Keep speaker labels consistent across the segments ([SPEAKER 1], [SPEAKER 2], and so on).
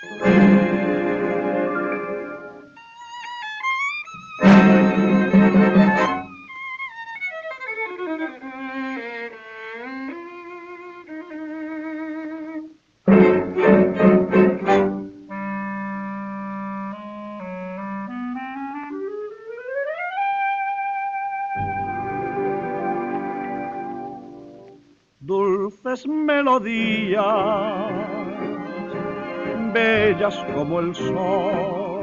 [SPEAKER 1] Dulces melodías, bellas como el sol,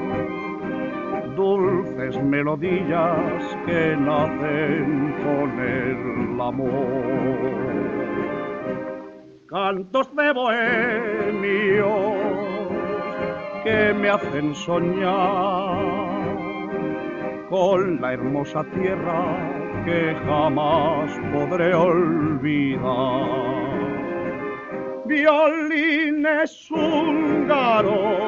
[SPEAKER 1] dulces melodías que nacen con el amor. Cantos de bohemios que me hacen soñar con la hermosa tierra que jamás podré olvidar. Violines húngaros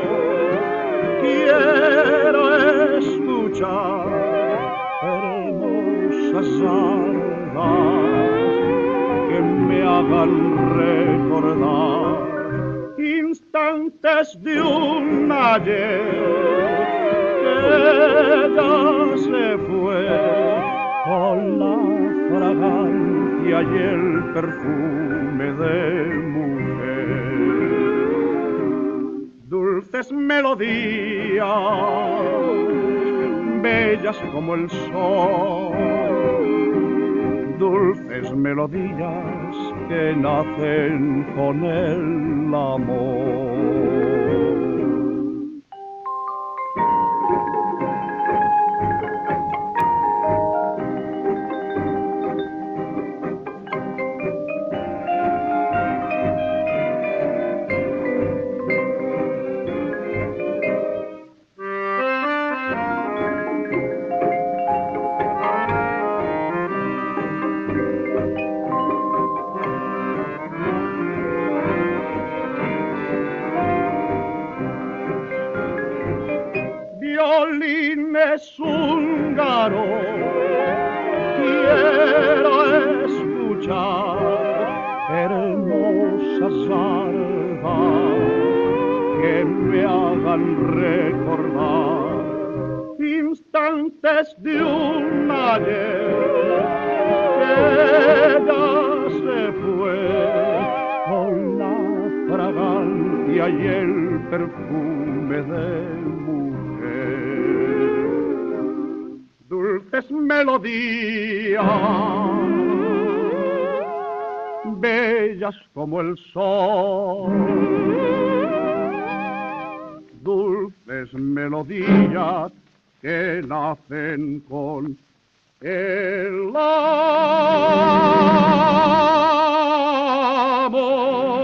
[SPEAKER 1] quiero escuchar, hermosas almas que me hagan recordar instantes de un ayer que ya se fue, con la fragancia y el perfume de mujer. Dulces melodías, bellas como el sol, dulces melodías que nacen con el amor. Violines húngaros quiero escuchar, hermosas almas que me hagan recordar instantes de un ayer que ya se fue, con la fragancia y el perfume de dulces melodías, bellas como el sol, dulces melodías que nacen con el amor.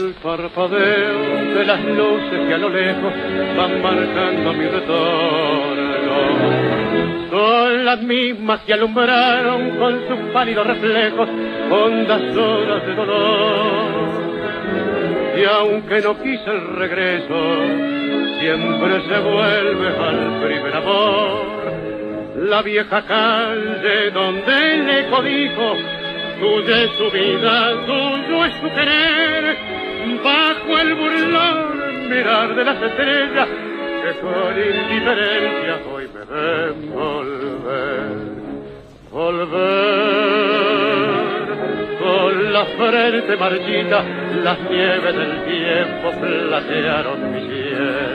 [SPEAKER 2] el parpadeo de las luces que a lo lejos van marcando mi retorno. Son las mismas que alumbraron con sus pálidos reflejos hondas horas de dolor. Y aunque no quise el regreso, siempre se vuelve al primer amor. La vieja calle donde el eco dijo: tuya es su vida, tuyo es su querer. Bajo el burlón mirar de las estrellas que con indiferencia hoy me ven volver. Volver con la frente marchita, las nieves del tiempo platearon mi piel.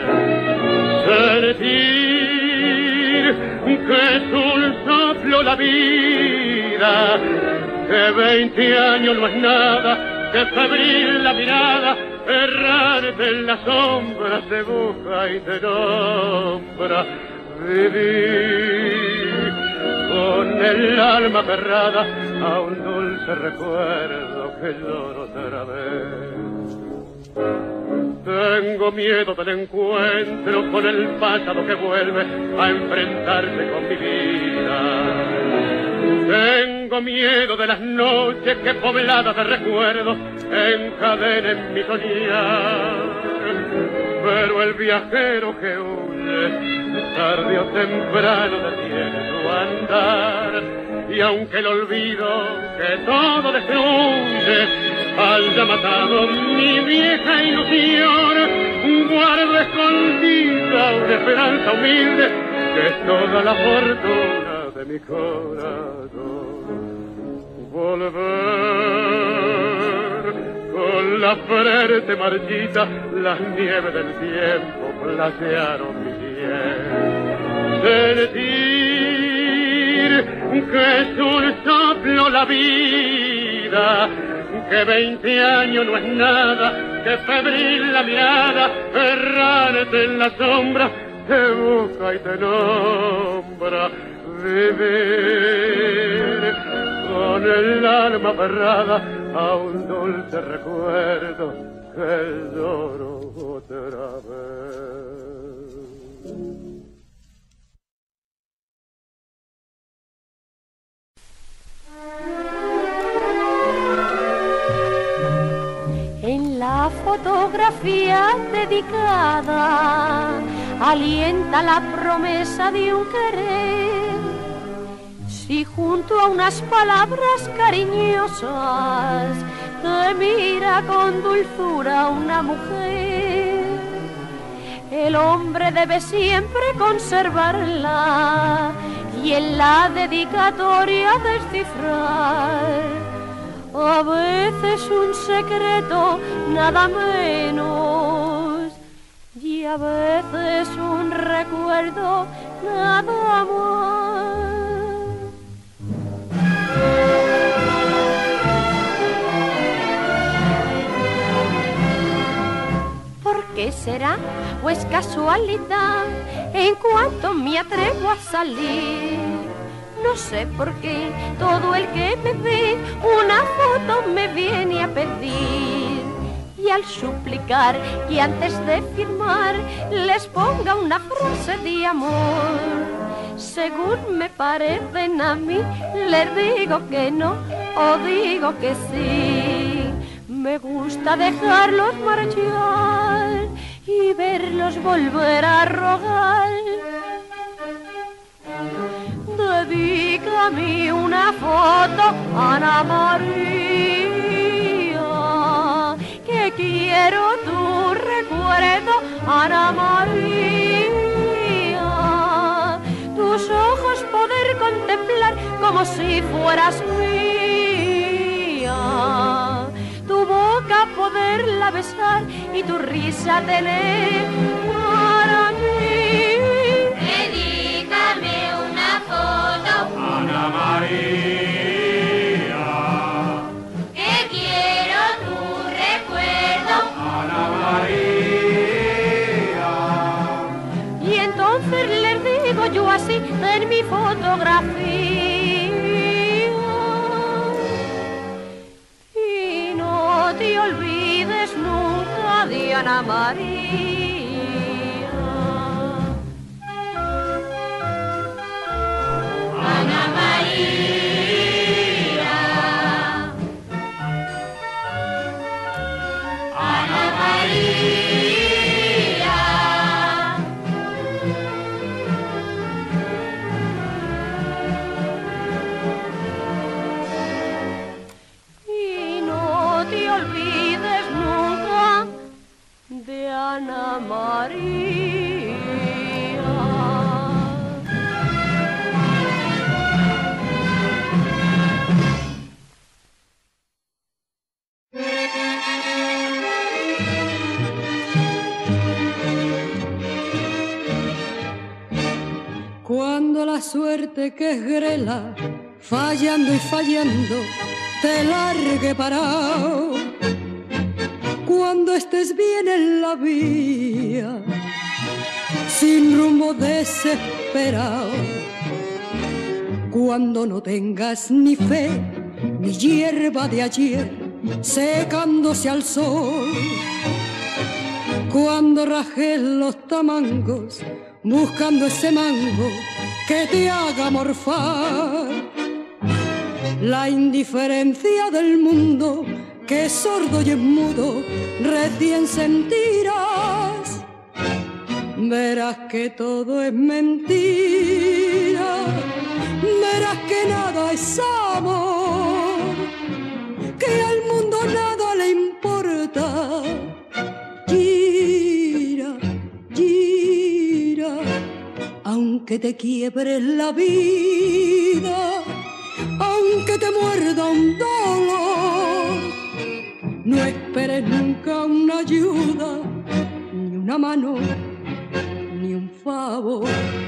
[SPEAKER 2] Sentir que es un soplo la vida, que 20 años no es nada, que febril la mirada, errarte en las sombras te busca y te nombra. Vivir con el alma aferrada a un dulce recuerdo que lloro otra vez. Tengo miedo del encuentro con el pasado que vuelve a enfrentarse con mi vida. Tengo miedo de las noches que pobladas de recuerdos encadenen mi soñar. Pero el viajero que huye, tarde o temprano detiene su andar. Y aunque el olvido que todo destruye haya matado mi vieja ilusión, guardo escondida una esperanza humilde que es toda la fortuna de mi corazón. Volver con la frente marchita, las nieves del tiempo platearon mi piel. Sentir que es un soplo la vida, que 20 años no es nada, que febril la mirada, errante en la sombra, te busca y te nombra. Vivir con el alma aferrada a un dulce recuerdo que lloro otra vez.
[SPEAKER 3] En la fotografía dedicada alienta la promesa de un querer. Si junto a unas palabras cariñosas te mira con dulzura una mujer, el hombre debe siempre conservarla y en la dedicatoria descifrar a veces un secreto nada menos y a veces un recuerdo nada más. ¿Por qué será? ¿O es casualidad? En cuanto me atrevo a salir, no sé por qué todo el que me ve una foto me viene a pedir. Y al suplicar que antes de firmar les ponga una frase de amor, según me parecen a mí, les digo que no o digo que sí. Me gusta dejarlos marchar y verlos volver a rogar. Dedícame una foto, Ana María, que quiero tu recuerdo, Ana María. Tus ojos poder contemplar como si fueras mía, tu boca poderla besar y tu risa tener para mí.
[SPEAKER 4] Dedícame una foto,
[SPEAKER 5] Ana María,
[SPEAKER 4] que quiero tu recuerdo,
[SPEAKER 5] Ana María.
[SPEAKER 3] Y entonces les digo yo así en mi fotografía: y no te olvides nunca Ana María.
[SPEAKER 4] Ana María, Ana María,
[SPEAKER 3] y no te olvides nunca de Ana María.
[SPEAKER 5] Cuando la suerte que es grela, fallando y fallando, te largue parado. Cuando estés bien en la vía, sin rumbo desesperado. Cuando no tengas ni fe, ni hierba de ayer, secándose al sol. Cuando rajes los tamangos, buscando ese mango que te haga morfar. La indiferencia del mundo, que es sordo y es mudo, recién sentirás. Verás que todo es mentira, verás que nada es amor, que al mundo nada le importa. Gira, gira, aunque te quiebre la vida, aunque te muerda un dolor, no esperes nunca una ayuda, ni una mano, ni un favor.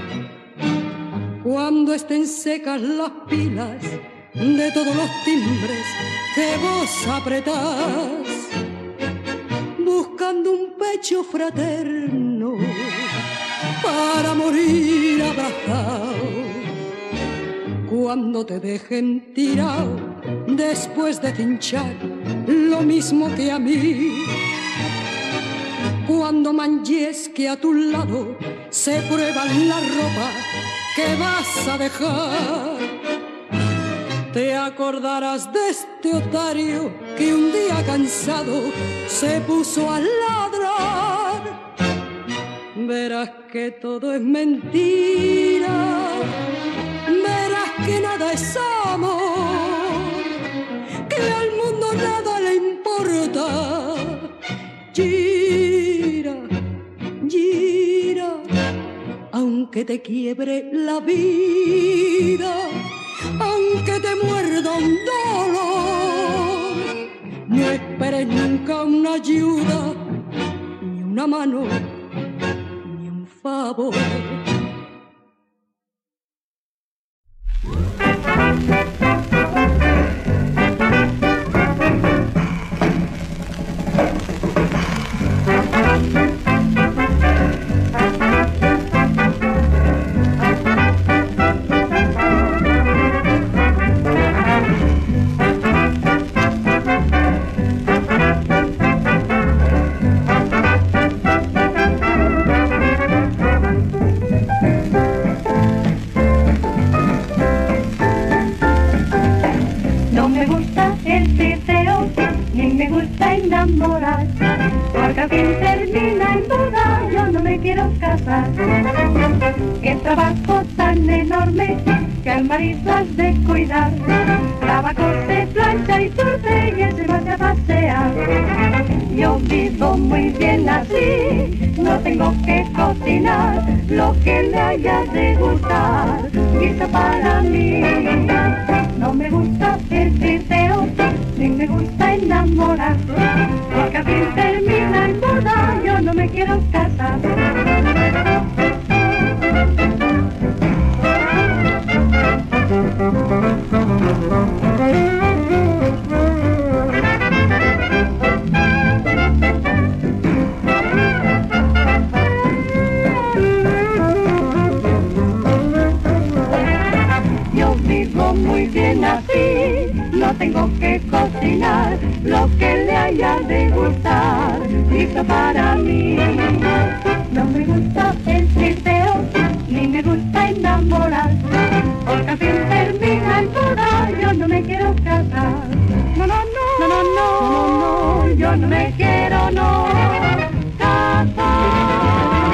[SPEAKER 5] Cuando estén secas las pilas de todos los timbres que vos apretás, buscando un pecho fraterno para morir abrazado. Cuando te dejen tirado después de cinchar lo mismo que a mí, cuando manches que a tu lado se prueban la ropa que vas a dejar, te acordarás de este otario que un día cansado se puso a ladrar. Verás que todo es mentira, verás que nada es amor, que al mundo nada le importa. Gira, gira, aunque te quiebre la vida, aunque te muerda un dolor, no esperes nunca una ayuda, ni una mano, ni un favor.
[SPEAKER 6] Porque al fin termina en boda, yo no me quiero casar. Qué trabajo tan enorme que al marido has de cuidar. Lava, cose, plancha y tuerce y él se va a pasear. Yo vivo muy bien así, no tengo que cocinar lo que le haya de gustar, guisa para mí. No me gusta el flirteo, ni me gusta enamorar, porque al fin termina en boda, yo no me quiero casar. Yo vivo muy bien así, tengo que cocinar lo que le haya de gustar, listo para mí. No me gusta el flirteo, ni me gusta enamorar, porque al fin termina el boda, yo no me quiero casar. No, no, no, no, no, no, no, yo no me quiero no casar.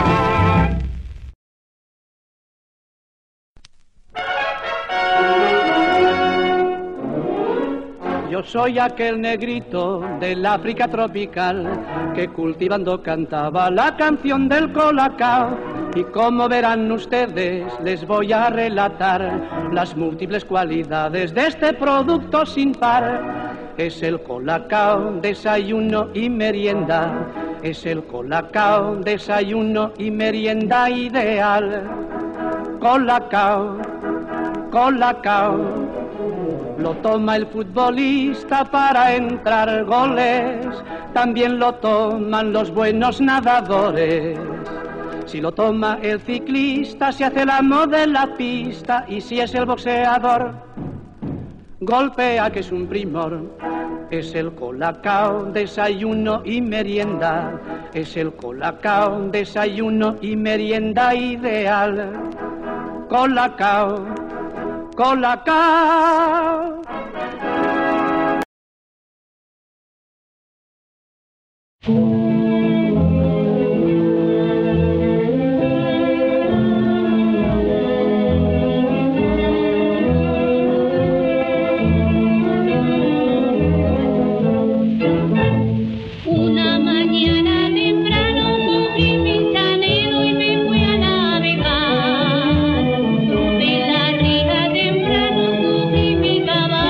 [SPEAKER 7] Yo soy aquel negrito del África tropical que cultivando cantaba la canción del colacao. Y como verán ustedes, les voy a relatar las múltiples cualidades de este producto sin par. Es el colacao, desayuno y merienda. Es el colacao, desayuno y merienda ideal. Colacao, colacao. Lo toma el futbolista para entrar goles, también lo toman los buenos nadadores. Si lo toma el ciclista, se hace el amo de la pista, y si es el boxeador, golpea que es un primor. Es el colacao, desayuno y merienda. Es el colacao, desayuno y merienda ideal. Colacao, colacao.
[SPEAKER 4] Una mañana temprano cogí mi chanelo y me fui a navegar. Sobre la riga temprano cogí mi caballo.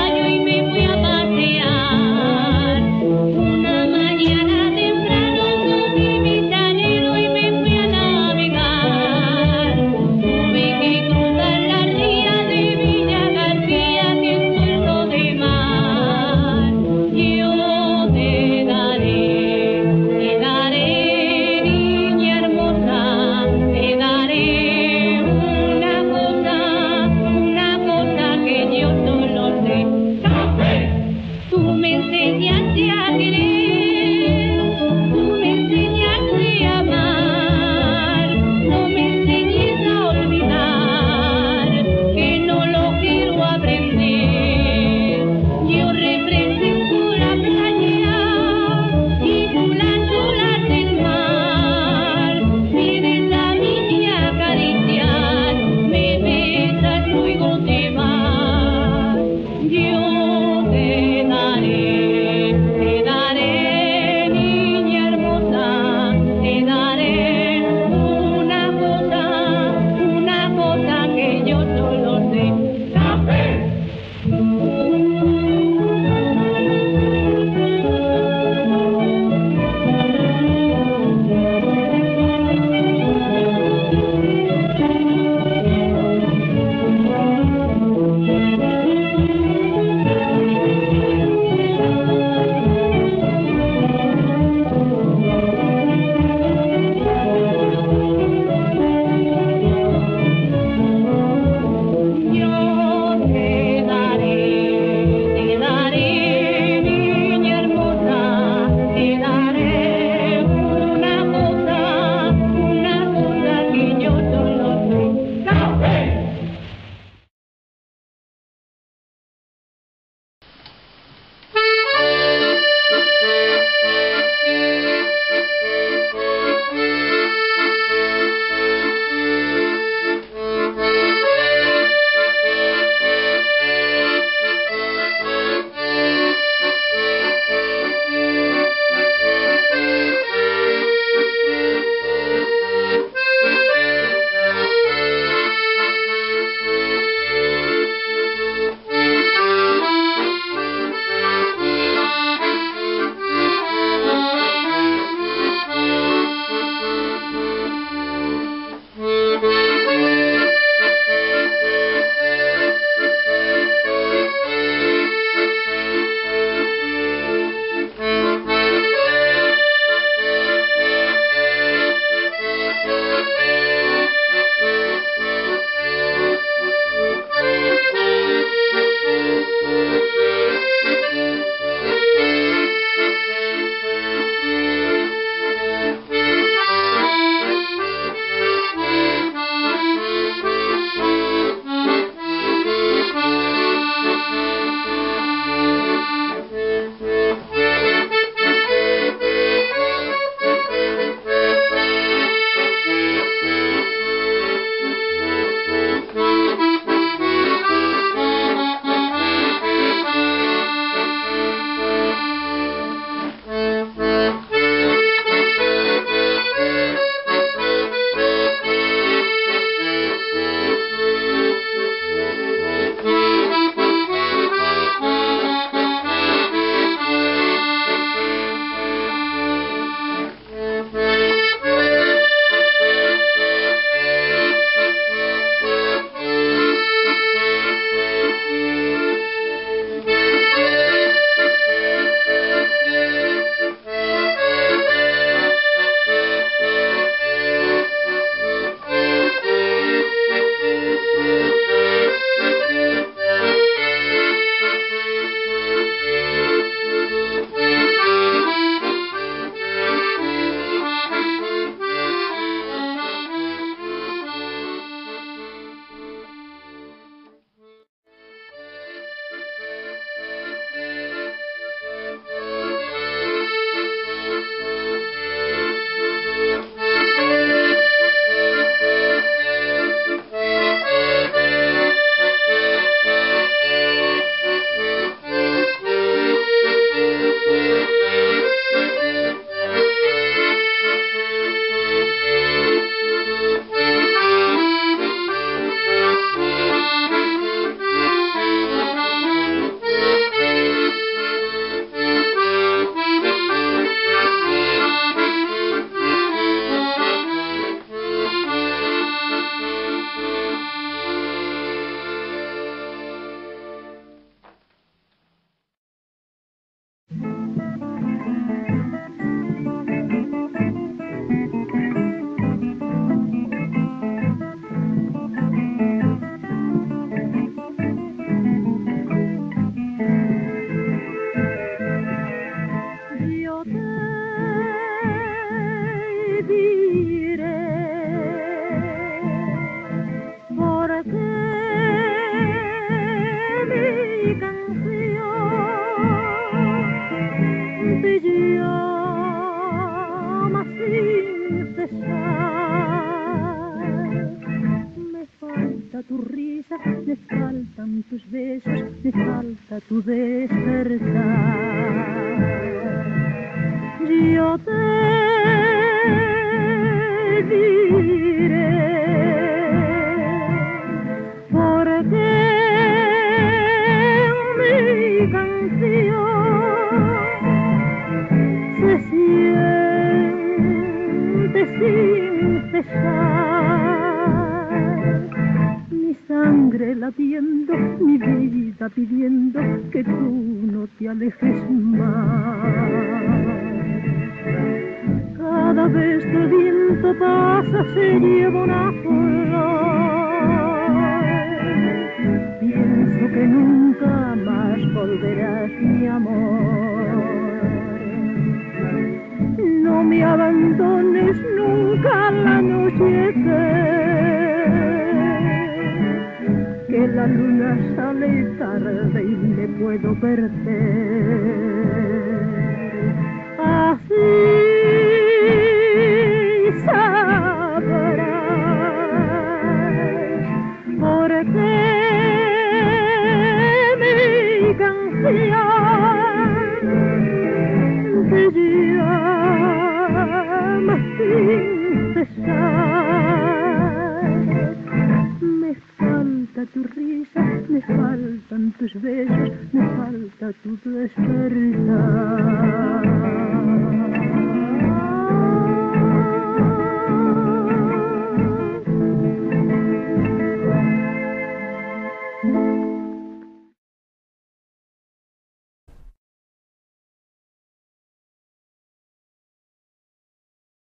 [SPEAKER 8] tu despertar. Yo te diré porque mi canción se siente sin cesar, mi sangre latiendo, mi vida pidiendo que tú no te alejes más. Cada vez que el viento pasa se lleva una flor, pienso que nunca más volverás, mi amor. No me abandones nunca la noche que la luna sale tarde y me puedo perder. Así sabrás por qué mi canción te llama sin cesar. Me falta tu risa, me faltan tus besos, me falta tu despertar.